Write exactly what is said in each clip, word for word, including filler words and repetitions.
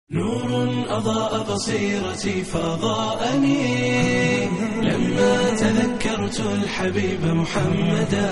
نور أضاء بصيرتي فأضاءني لما تذكرت الحبيب محمدا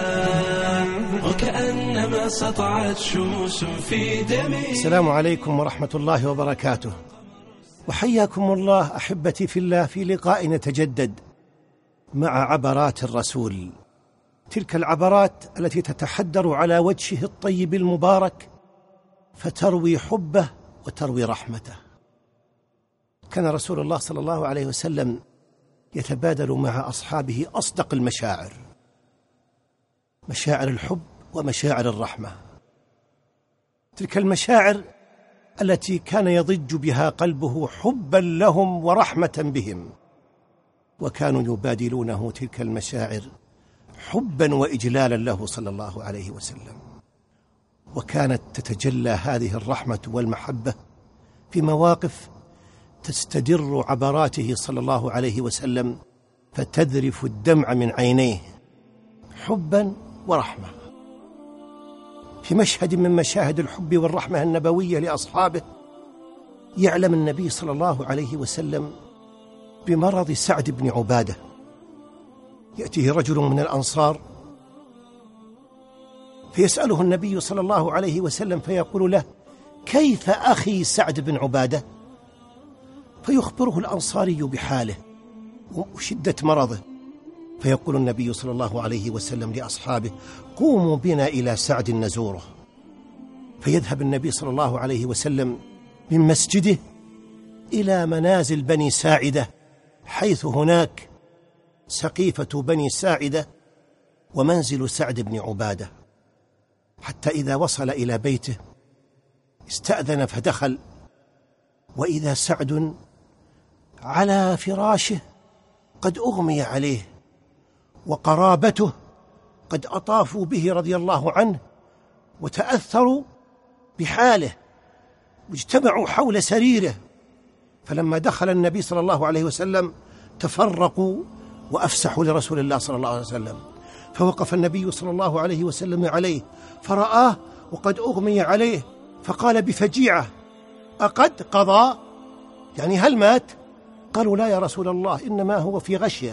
وكأنما سطعت شموس في دمي. السلام عليكم ورحمة الله وبركاته، وحياكم الله أحبتي في الله في لقاء نتجدد مع عبرات الرسول، تلك العبرات التي تتحدر على وجهه الطيب المبارك فتروي حبه وتروي رحمته. كان رسول الله صلى الله عليه وسلم يتبادل مع أصحابه أصدق المشاعر، مشاعر الحب ومشاعر الرحمة، تلك المشاعر التي كان يضج بها قلبه حبا لهم ورحمة بهم، وكانوا يبادلونه تلك المشاعر حبا وإجلالا له صلى الله عليه وسلم. وكانت تتجلى هذه الرحمة والمحبة في مواقف تستدر عبراته صلى الله عليه وسلم فتذرف الدمع من عينيه حبا ورحمة. في مشهد من مشاهد الحب والرحمة النبوية لأصحابه يعلم النبي صلى الله عليه وسلم بمرض سعد بن عبادة، يأتيه رجل من الأنصار فيسأله النبي صلى الله عليه وسلم فيقول له: كيف أخي سعد بن عبادة؟ فيخبره الأنصاري بحاله وشدة مرضه، فيقول النبي صلى الله عليه وسلم لأصحابه: قوموا بنا إلى سعد نزوره. فيذهب النبي صلى الله عليه وسلم من مسجده إلى منازل بني ساعدة، حيث هناك سقيفة بني ساعدة ومنزل سعد بن عبادة، حتى إذا وصل إلى بيته استأذن فدخل، وإذا سعد على فراشه قد أغمي عليه، وقرابته قد أطافوا به رضي الله عنه وتأثروا بحاله واجتمعوا حول سريره. فلما دخل النبي صلى الله عليه وسلم تفرقوا وأفسحوا لرسول الله صلى الله عليه وسلم، فوقف النبي صلى الله عليه وسلم عليه فرآه وقد أغمي عليه، فقال بفجيعة: أقد قضى؟ يعني هل مات؟ قالوا: لا يا رسول الله، إنما هو في غشية.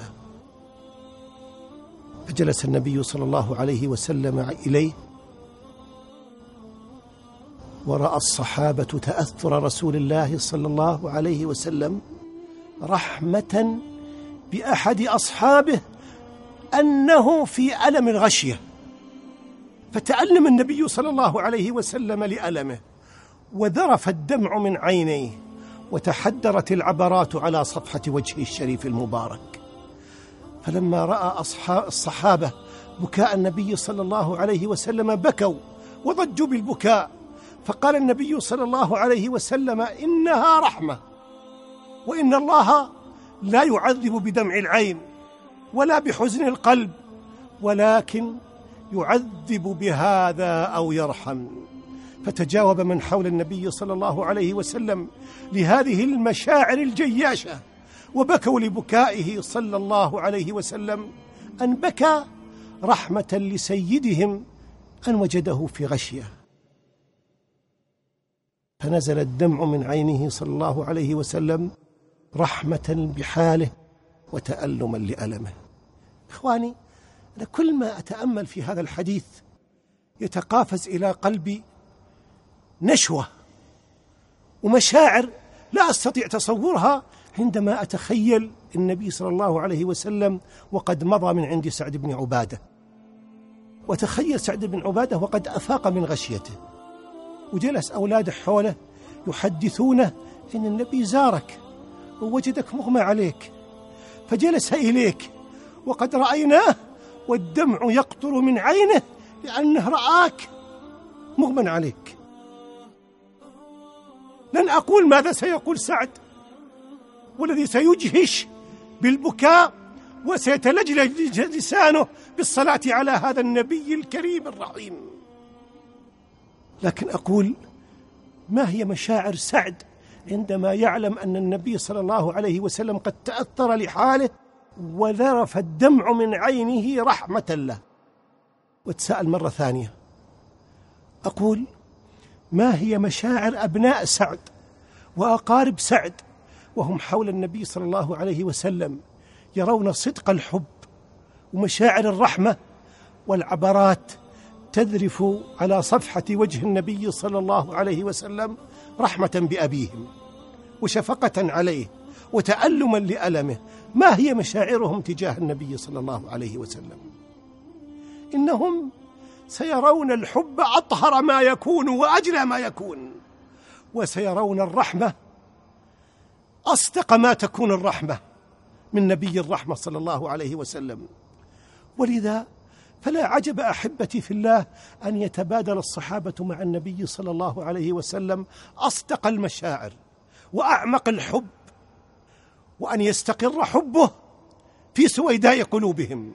فجلس النبي صلى الله عليه وسلم إليه، ورأى الصحابة تأثر رسول الله صلى الله عليه وسلم رحمة بأحد أصحابه أنه في ألم الغشية، فتألم النبي صلى الله عليه وسلم لألمه، وذرف الدمع من عينيه، وتحدرت العبرات على صفحة وجهه الشريف المبارك. فلما رأى أصحاب الصحابة بكاء النبي صلى الله عليه وسلم بكوا وضجوا بالبكاء، فقال النبي صلى الله عليه وسلم: إنها رحمة، وإن الله لا يعذب بدمع العين ولا بحزن القلب، ولكن يعذب بهذا أو يرحم. فتجاوب من حول النبي صلى الله عليه وسلم لهذه المشاعر الجياشة، وبكوا لبكائه صلى الله عليه وسلم أن بكى رحمة لسيدهم أن وجده في غشية، فنزل الدمع من عينه صلى الله عليه وسلم رحمة بحاله وتألما لألمه. إخواني، أنا كل ما أتأمل في هذا الحديث يتقافز إلى قلبي نشوة ومشاعر لا أستطيع تصورها عندما أتخيل النبي صلى الله عليه وسلم وقد مضى من عند سعد بن عبادة، وتخيل سعد بن عبادة وقد أفاق من غشيته، وجلس أولاده حوله يحدثونه إن النبي زارك ووجدك مغمى عليك، فجلس إليك وقد رأيناه والدمع يقطر من عينه لأنه رآك مغمى عليك. لن أقول ماذا سيقول سعد، والذي سيجهش بالبكاء وسيتلجلج لسانه بالصلاة على هذا النبي الكريم الرحيم، لكن أقول: ما هي مشاعر سعد عندما يعلم أن النبي صلى الله عليه وسلم قد تأثر لحاله وذرف الدمع من عينه رحمة له؟ وتساءل مرة ثانية، أقول: ما هي مشاعر أبناء سعد وأقارب سعد وهم حول النبي صلى الله عليه وسلم يرون صدق الحب ومشاعر الرحمة والعبرات تذرف على صفحة وجه النبي صلى الله عليه وسلم رحمة بأبيهم وشفقة عليه وتألما لألمه. ما هي مشاعرهم تجاه النبي صلى الله عليه وسلم؟ إنهم سيرون الحب أطهر ما يكون وأجلى ما يكون، وسيرون الرحمة أصدق ما تكون الرحمة من نبي الرحمة صلى الله عليه وسلم. ولذا فلا عجب أحبتي في الله أن يتبادل الصحابة مع النبي صلى الله عليه وسلم أصدق المشاعر وأعمق الحب، وأن يستقر حبه في سويداء قلوبهم،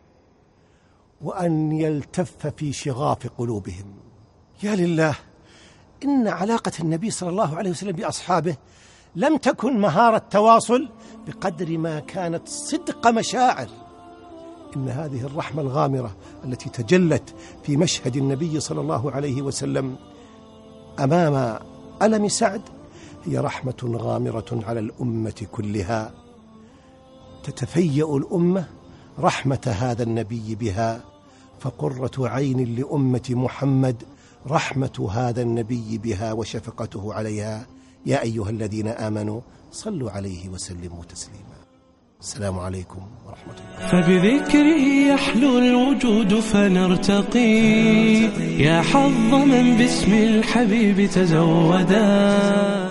وأن يلتف في شغاف قلوبهم. يا لله، إن علاقة النبي صلى الله عليه وسلم بأصحابه لم تكن مهارة تواصل بقدر ما كانت صدق مشاعر. إن هذه الرحمة الغامرة التي تجلت في مشهد النبي صلى الله عليه وسلم أمام ألم سعد هي رحمة غامرة على الأمة كلها، تتفيأ الأمة رحمة هذا النبي بها، فقرة عين لأمة محمد رحمة هذا النبي بها وشفقته عليها. يا أيها الذين آمنوا صلوا عليه وسلموا تسليما. السلام عليكم ورحمة الله. فبذكره يحلو الوجود فنرتقي، يا حظ من باسم الحبيب تزودا.